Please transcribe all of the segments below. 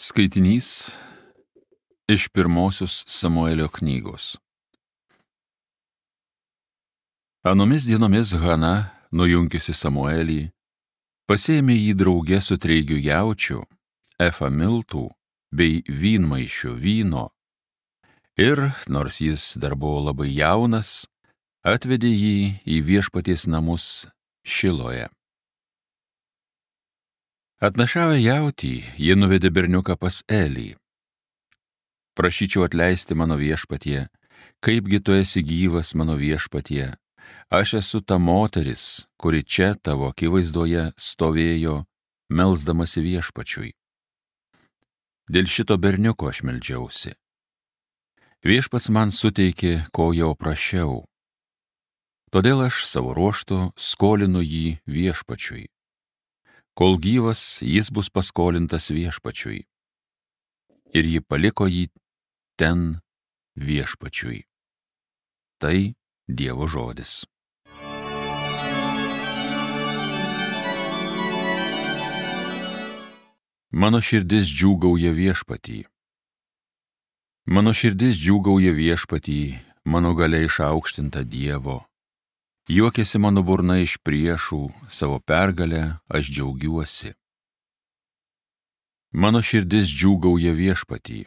Skaitinys iš pirmosios Samuelio knygos. Anomis dienomis Hana, nujunkiusi Samuelį, pasėmė jį drauge su treigiu jaučiu, efa miltų bei vynmaišiu vyno ir, nors jis dar buvo labai jaunas, atvedė jį į viešpaties namus Šiloje. Atnašavę jautį, jie nuvedė berniuką pas Elį. Prašyčiau atleisti mano viešpatie, kaipgi tu esi gyvas mano viešpatie, aš esu ta moteris, kuri čia tavo akivaizdoje stovėjo, melsdamasi viešpačiui. Dėl šito berniuko aš meldžiausi. Viešpats man suteikė, ko jau prašiau. Todėl aš savo ruožtu skolinu jį viešpačiui. Kol gyvas, jis bus paskolintas viešpačiui. Ir ji paliko jį ten viešpačiui. Tai Dievo žodis. Mano širdis džiūgauja viešpatį. Mano širdis džiūgauja viešpatį, mano galia išaukštinta Dievo. Juokiasi mano burna iš priešų, savo pergalę aš džiaugiuosi. Mano širdis džiūgauja viešpatį.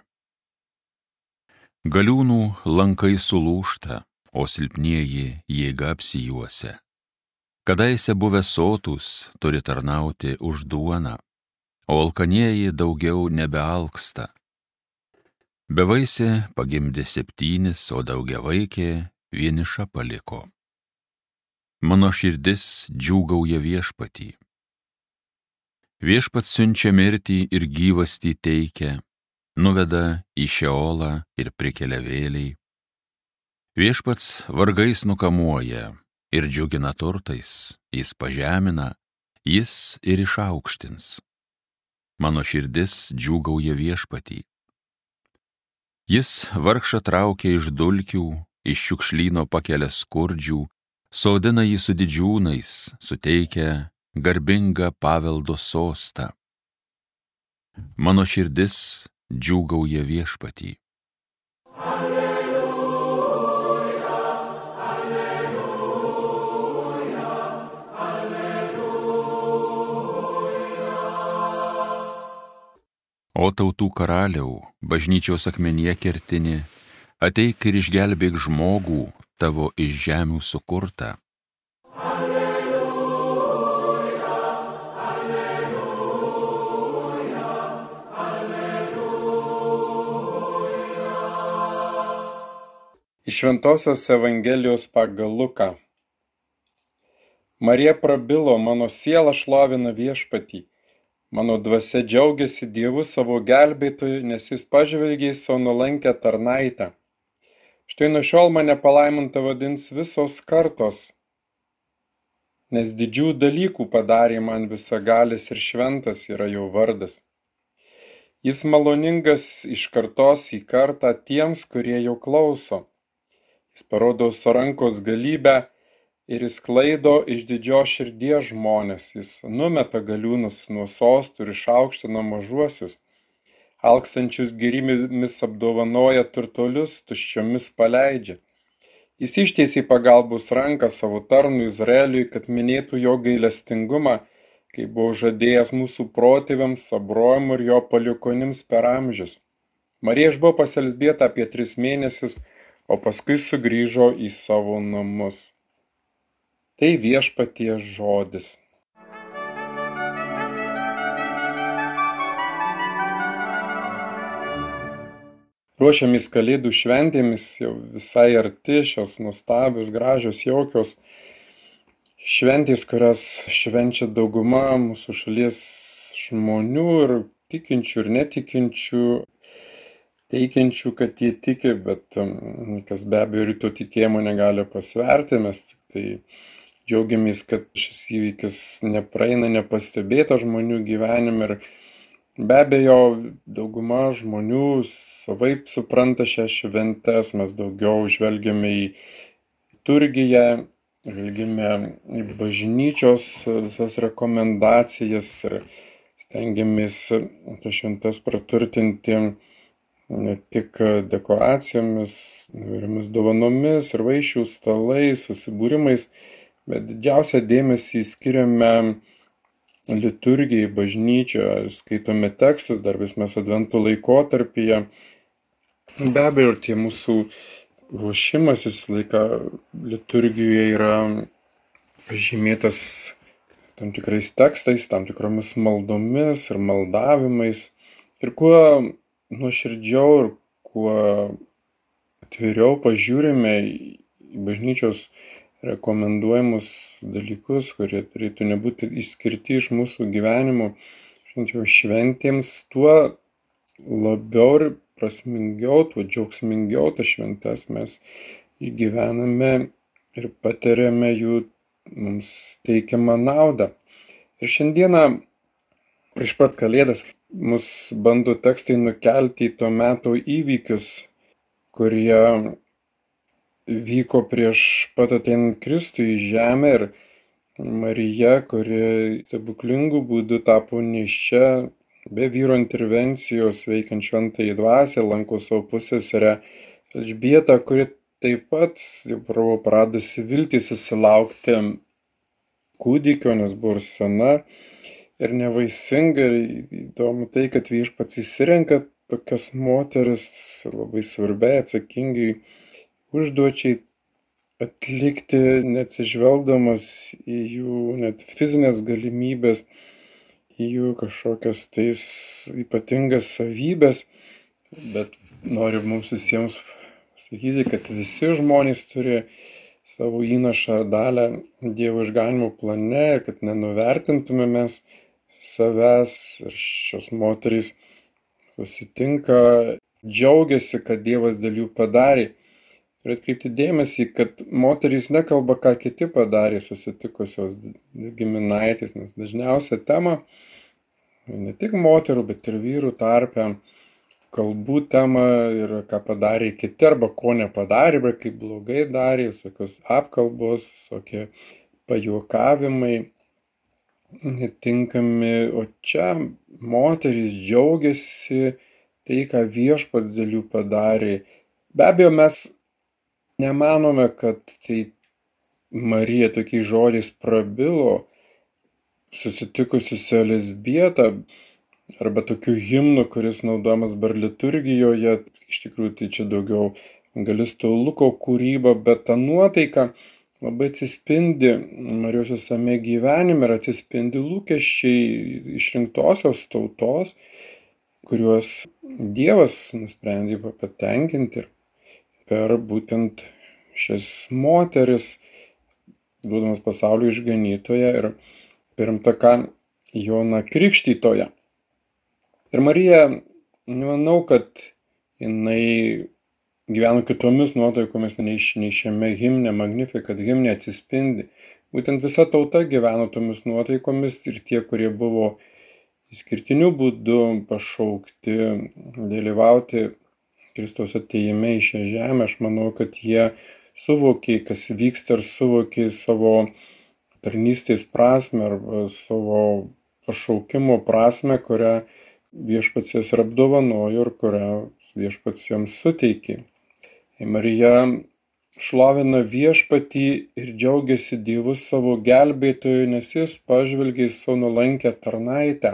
Galiūnų lankai sulūžta, o silpnieji jėga apsijuosia. Kadaise buvę sotūs turi tarnauti už duoną, o alkanieji daugiau nebealksta. Bevaisė pagimdė 7, o daugiavaikė vieniša paliko. Mano širdis džiūgauja viešpatį. Viešpats siunčia mirtį ir gyvastį teikia, nuveda į Šeolą ir prikelia vėliai. Viešpats vargais nukamuoja ir džiugina turtais, jis pažemina, jis ir išaukštins. Mano širdis džiūgauja viešpatį. Jis vargšą traukia iš dulkių, iš šiukšlyno pakelia skurdžių, sodina jį su didžiūnais, suteikia garbingą paveldo sostą. Mano širdis džiūgauja viešpatį. Alleluja, alleluja, alleluja. O tautų karaliau, bažnyčios akmenyje kertini, ateik ir išgelbėk žmogų, tavo iš žemių sukurtą. Alleluja, alleluja, alleluja. Iš Šventosios Evangelijos pagal Luką. Marija prabilo, mano siela šlovina viešpatį. Mano dvasia džiaugiasi Dievu savo gelbėtoju, nes jis pažvelgė į savo nuolankią tarnaitę. Štai nuo šiol mane palaiminta vadins visos kartos, nes didžių dalykų padarė man visagalis ir šventas yra jo vardas. Jis maloningas iš kartos į kartą tiems, kurie jo klauso. Jis parodo savo rankos galybę ir jis klaido iš didžios širdies žmonės. Jis numeta galiūnus nuo sostų ir išaukština mažuosius. Alkstančius gėrybėmis apdovanoja turtuolius, tuščiomis paleidžia. Jis ištiesė pagalbos ranką savo tarnui Izraeliui, kad minėtų jo gailestingumą, kai buvo žadėjęs mūsų protėviams, Abraomui ir jo palikuonims per amžius. Marija buvo paselbėta apie 3 mėnesius, o paskui sugrįžo į savo namus. Tai viešpaties žodis. Ruošiamės Kalėdų šventėmis, jau visai arti šios nuostabios, gražios, jaukios šventės, kurias švenčia dauguma mūsų šalies žmonių ir tikinčių ir netikinčių, teikiančių, kad jie tiki, bet kas be abejo ir to tikėjimo negali pasverti. Mes tik tai džiaugiamės, kad šis įvykis nepraeina nepastebėta žmonių gyvenime ir be abejo, dauguma žmonių savaip supranta šias šventes, mes daugiau žvelgiame į liturgiją, žvelgiame į bažnyčios visas rekomendacijas ir stengiamės tas šventes praturtinti ne tik dekoracijomis, įvairiomis dovanomis ir vaišių stalais, susibūrimais, bet didžiausią dėmesį skiriame liturgijai, bažnyčioje, skaitome tekstus, dar vis mes advento laikotarpyje. Be abejo, ir tie mūsų ruošimasis laiką liturgijoje yra pažymėtas tam tikrais tekstais, tam tikromis maldomis ir maldavimais. Ir kuo nuoširdžiau ir kuo atviriau pažiūrime į bažnyčios rekomenduojamus dalykus, kurie turėtų nebūti išskirti iš mūsų gyvenimo šventėms, tuo labiau ir prasmingiau, tuo džiaugsmingiau tas šventes mes išgyvename ir patiriame jų mums teikiamą naudą. Ir šiandieną, prieš pat Kalėdas, mus bando tekstai nukelti į to meto įvykius, kurie vyko prieš pat ateinant Kristui į žemę, ir Marija, kuri stebuklingų būdų tapo nėščia, be vyro intervencijos veikiant šventąjį dvasią, lanko savo pusseserę Elžbietą, kuri taip pat buvo praradusi viltį susilaukti kūdikio, nes buvo ir sena ir nevaisinga. Ir įdomu tai, kad Viešpats išsirenka tokias moteris labai svarbiai, atsakingai užduočiai atlikti, neatsižvelgdamas į jų net fizinės galimybės, į jų kažkokias tais ypatingas savybės, bet noriu mums visiems sakyti, kad visi žmonės turi savo įnašą ar dalę Dievo išganimo plane ir kad nenuvertintume mes savęs. Ir šios moterys susitinka, džiaugiasi, kad Dievas dėl jų padarė. Turiu atkreipti dėmesį, kad moterys nekalba, ką kiti padarė susitikusios giminaitės, nes dažniausia tema ne tik moterų, bet ir vyrų tarpe kalbų tema yra, ką padarė kiti arba ko nepadarė, arba kaip blogai darė, visokios apkalbos, visokie pajuokavimai netinkami. O čia moterys džiaugiasi tai, ką Viešpats dėl jų padarė. Be abejo, mes nemanome, kad tai Marija tokiais žodžiais prabilo, susitikusi su Elžbieta, arba tokiu himnu, kuris naudojamas bar liturgijoje. Iš tikrųjų, tai čia daugiau evangelisto Luko kūryba, bet ta nuotaika labai atsispindi Marijos visame gyvenime ir atsispindi lūkesčiai išrinktosios tautos, kuriuos Dievas nusprendė patenkinti ir per būtent šias moteris, duodamas pasaulio išganytoją ir pirmtaką Joną Krikštytoją. Ir Marija, nemanau, kad jinai gyveno kitomis nuotaikomis, nei šiame himne, Magnificat himne atsispindi. Būtent visa tauta gyveno tomis nuotaikomis ir tie, kurie buvo išskirtiniu būdu pašaukti dalyvauti Kristaus atėjime į šią žemę, aš manau, kad jie suvokė, kas vyksta, ir suvokė savo tarnystės prasme arba savo pašaukimo prasme, kurią Viešpats jas ir apdovanojo ir kurią Viešpats joms suteikė. Marija šlovina Viešpatį ir džiaugiasi Dievu savo gelbėtoju, nes jis pažvelgė į savo nuolankią tarnaitę.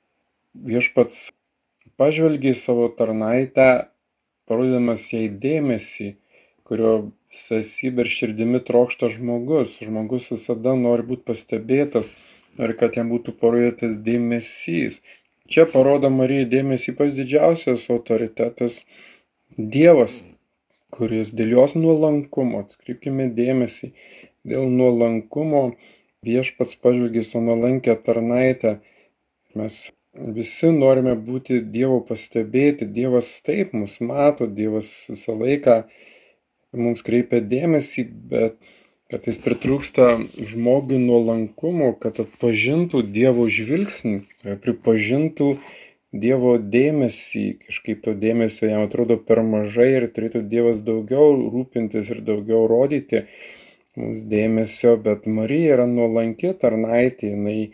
Viešpats pažvelgė į savo tarnaitę, parodydamas jai dėmesį, kurio visą esybę ir širdimi trokšta žmogus. Žmogus visada nori būti pastebėtas, nori, kad jam būtų parodytas dėmesys. Čia parodo Marija dėmesį pats didžiausias autoritetas Dievas, kuris dėl jos nuolankumo, atkreipkime dėmesį, dėl nuolankumo Viešpats pažvelgė su nuolankia tarnaitė. Mes visi norime būti Dievo pastebėti. Dievas taip mus mato, Dievas visą laiką mums kreipia dėmesį, bet kartais pritrūksta žmogui nuolankumo, kad atpažintų Dievo žvilgsnį, pripažintų Dievo dėmesį. Kažkaip to dėmesio jam atrodo per mažai ir turėtų Dievas daugiau rūpintis ir daugiau rodyti mums dėmesio, bet Marija yra nuolanki tarnaitė, jinai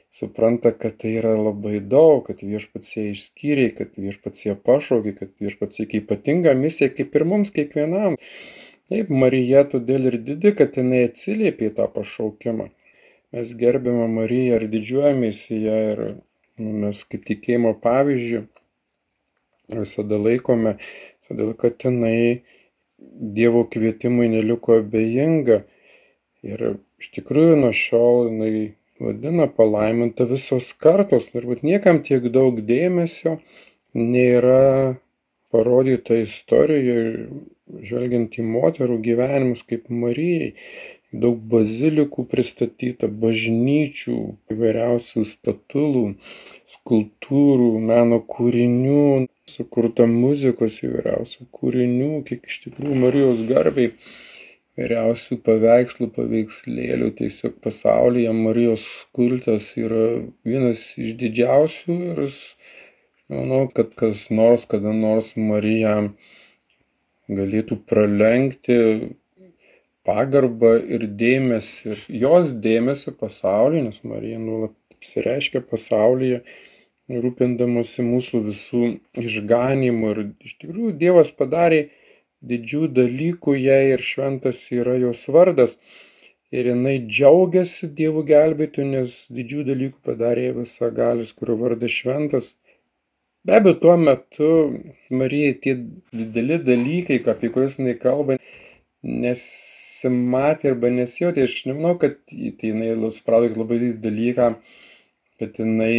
supranta, kad tai yra labai daug, kad viešpats ją išskyrė, kad viešpats ją pašaukė, kad viešpats ją ypatinga misija, kaip ir mums kiekvienam. Taip, Marija todėl ir didi, kad jinai atsiliepė į tą pašaukimą. Mes gerbėme Mariją ir didžiuojamės į ją ir mes kaip tikėjimo pavyzdžių visada laikome, todėl kad jinai Dievo kvietimui neliko abejinga. Ir iš tikrųjų nuo šiol jinai vadina palaiminta visos kartos. Turbūt niekam tiek daug dėmesio nėra parodyta istorijoje, žvelgiant į moterų gyvenimus kaip Marijai. Daug bazilikų pristatyta, bažnyčių, įvairiausių statulų, skulptūrų, meno kūrinių, sukurta muzikos įvairiausių kūrinių, kiek iš tikrųjų Marijos garbei, įvairiausių paveikslų, paveikslėlių, tiesiog pasaulyje Marijos kultas yra vienas iš didžiausių ir manau, kad kas nors, kada nors Mariją galėtų pralenkti pagarbą ir dėmesį, ir jos dėmesį pasaulyje, nes Marija nuolat apsireiškia pasaulyje, rūpindamasi mūsų visų išganymu. Ir iš tikrųjų Dievas padarė didžių dalykų jai ir šventas yra jos vardas. Ir jinai džiaugiasi Dievo gelbėtoju, nes didžių dalykų padarė visagalis, kurio vardas šventas. Be abejo, tuo metu Marijai tie dideli dalykai, apie kuriuos jinai kalba, nesimatė arba nesijautė. Aš nemanau, kad jinai suprato labai didelį dalyką, kad jinai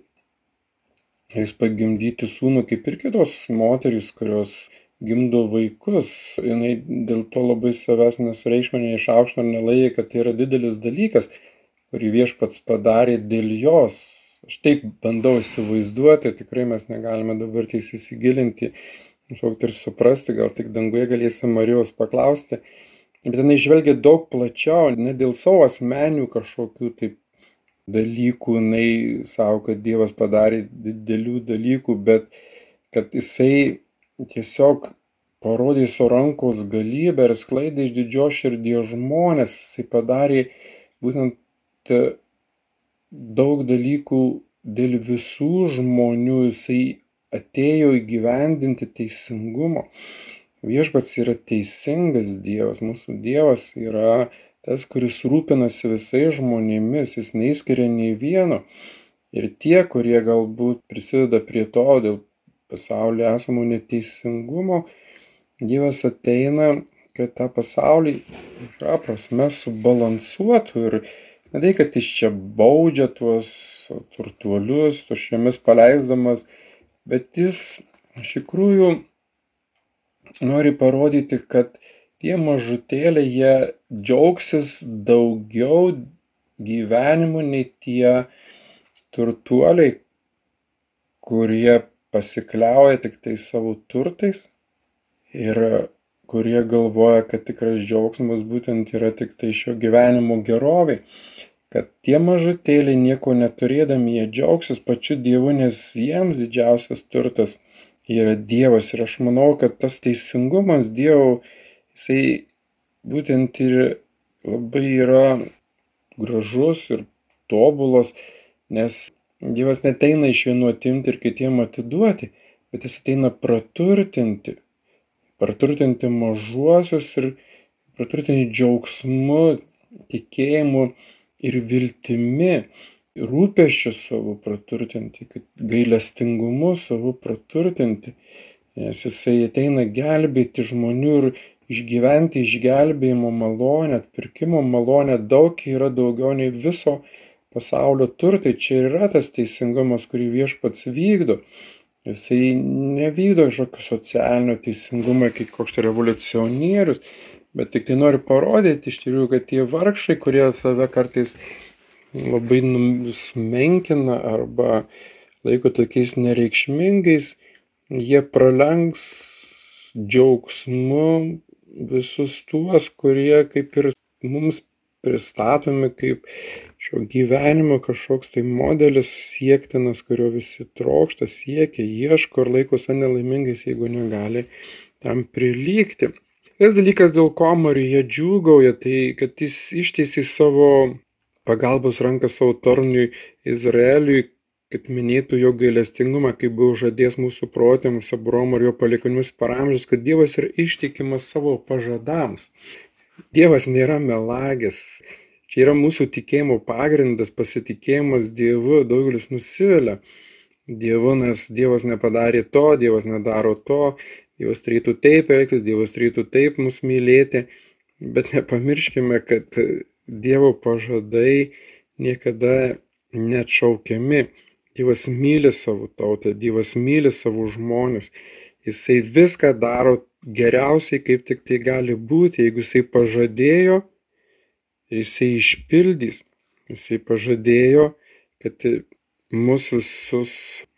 pagimdyti sūnų kaip ir kitos moterys, kurios gimdo vaikus. Jinai dėl to labai savęs nesureikšmino, neišaukštino ir nelaikė, kad tai yra didelis dalykas, kurį viešpats padarė dėl jos. Aš taip bandau įsivaizduoti, tikrai mes negalime dabar įsigilinti, ir suprasti, gal tik danguje galėsim Marijos paklausti, bet jinai žvelgia daug plačiau, ne dėl savo asmenių kažkokių taip dalykų, jinai savo, kad Dievas padarė didelių dalykų, bet kad jisai tiesiog parodė savo rankos galybę ir skleidė iš didžios širdies žmonės, jisai padarė būtent daug dalykų dėl visų žmonių, jisai atėjo įgyvendinti teisingumo. Viešpats yra teisingas Dievas, mūsų Dievas yra tas, kuris rūpinasi visais žmonėmis, jis neįskiria nei vieno. Ir tie, kurie galbūt prisideda prie to dėl pasaulyje esamo neteisingumo, Dievas ateina, kad tą pasaulį prasme subalansuotų ir ne tai, kad jis čia baudžia tuos turtuolius, tuščiomis paleisdamas, bet jis iš tikrųjų nori parodyti, kad tie mažutėliai, jie džiaugsis daugiau gyvenimu nei tie turtuoliai, kurie pasikliauja tik tai savo turtais ir kurie galvoja, kad tikras džiaugsmas būtent yra tik tai šio gyvenimo gerovė. Kad tie mažutėliai nieko neturėdami, jie džiaugsis pačiu Dievu, nes jiems didžiausias turtas yra Dievas. Ir aš manau, kad tas teisingumas Dievo, jisai būtent ir labai yra gražus ir tobulas, nes Dievas neteina iš vienų atimti ir kitiem atiduoti, bet jis ateina praturtinti mažuosius ir praturtinti džiaugsmu, tikėjimu ir viltimi, rūpesčiu savo praturtinti, gailestingumu savo praturtinti, nes jisai ateina gelbėti žmonių ir išgyventi išgelbėjimo malonę, atpirkimo malonę, daug yra daugiau nei viso pasaulio turtai. Čia yra tas teisingumas, kurį viešpats vykdo. Jisai nevykdo kažkokio socialinio teisingumo kaip koks revoliucionierius, bet tik tai nori parodyti iš tikrųjų, kad tie vargšai, kurie save kartais labai sumenkina arba laiko tokiais nereikšmingais, jie pralenks džiaugsmu visus tuos, kurie kaip ir mums pristatomi kaip šio gyvenimo kažkoks tai modelis siektinas, kurio visi trokšta, siekia, ieško ir laikosi nelaimingais, jeigu negali tam prilygti. Tas dalykas, dėl ko Marija džiūgauja, tai kad jis išteisė savo pagalbos ranką savo tarnui Izraeliui, kad minėtų jo gailestingumą, kaip buvo žadėjęs mūsų protėms Abraomui ir jo palikuonims per amžius, kad Dievas yra ištikimas savo pažadams. Dievas nėra melagis. Čia yra mūsų tikėjimo pagrindas, pasitikėjimas Dievu. Daugelis nusivilia Dievu, nes Dievas nepadarė to, Dievas nedaro to, Dievas turėtų taip elgtis, Dievas turėtų taip mus mylėti. Bet nepamirškime, kad Dievo pažadai niekada neatšaukiami. Dievas myli savo tautą, Dievas myli savo žmonės. Jisai viską daro geriausiai, kaip tik tai gali būti. Jeigu jisai pažadėjo, jisai išpildys. Jisai pažadėjo, kad mus visus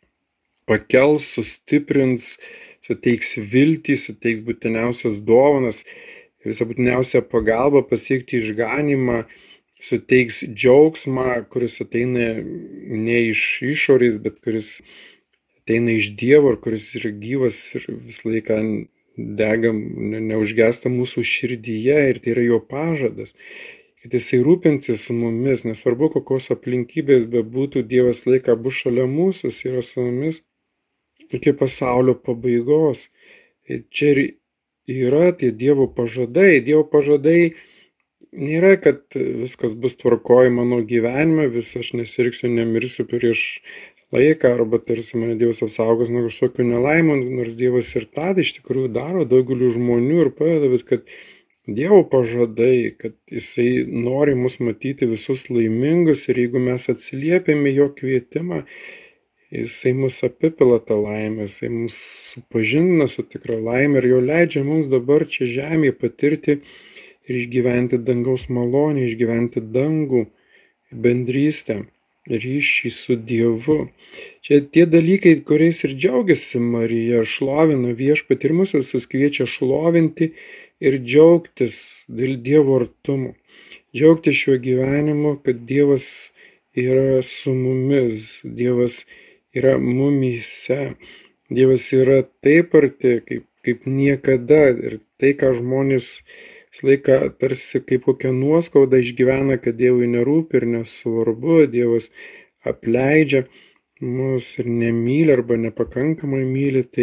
pakels, sustiprins, suteiks viltį, suteiks būtiniausias dovanas, visą būtiniausią pagalbą pasiekti išganymą, suteiks džiaugsmą, kuris ateina ne iš išorės, bet kuris ateina iš Dievo ir kuris yra gyvas ir visą laiką dega, neužgesta mūsų širdyje, ir tai yra jo pažadas, kad jisai rūpinsis mumis, nesvarbu kokios aplinkybės bebūtų, Dievas laiką bus šalia mūsų, jis yra su mumis iki pasaulio pabaigos. Ir čia yra tie Dievo pažadai. Dievo pažadai nėra, kad viskas bus tvarkoj mano gyvenime, aš nesirgsiu, nemirsiu prieš laiką, arba tarsi mane Dievas apsaugos nuo kažkokių nelaimų, nors Dievas ir tą iš tikrųjų daro daugeliu žmonių ir padeda, bet kad Dievo pažadai, kad jisai nori mus matyti visus laimingus, ir jeigu mes atsiliepiame jo kvietimą, jisai mus apipila tą laimę, jisai mus supažindina su tikra laimė ir jo leidžia mums dabar čia žemėje patirti ir išgyventi dangaus malonę, išgyventi dangų, bendrystę, ryšį su Dievu. Čia tie dalykai, kuriais ir džiaugiasi Marija, šlovina viešpatį ir mus visus kviečia šlovinti ir džiaugtis dėl Dievo artumo. Džiaugtis šiuo gyvenimu, kad Dievas yra su mumis, Dievas yra mumyse, Dievas yra taip arti, kaip niekada, ir tai, ką žmonės visą laiką tarsi kaip kokią nuoskaudą išgyvena, kad Dievui nerūpi ir nesvarbu, Dievas apleidžia mus ir nemyli arba nepakankamai myli, tai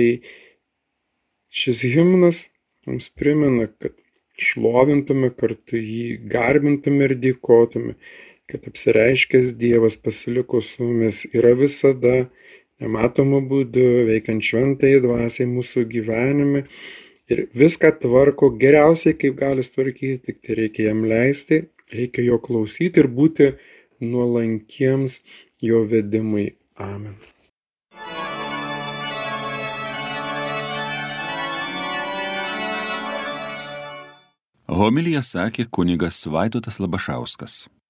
šis himnas mums primena, kad šlovintume kartu jį, garbintume ir dėkotume, kad apsireiškęs Dievas pasiliko su mumis, yra visada nematomu būdu, veikiant šventajai dvasiai mūsų gyvenime. Ir viską tvarko geriausiai, kaip gali tvarkyti, tik tai reikia jam leisti, reikia jo klausyti ir būti nuolankiems jo vedimui. Amen. Homiliją sakė kunigas Vaidotas Labašauskas.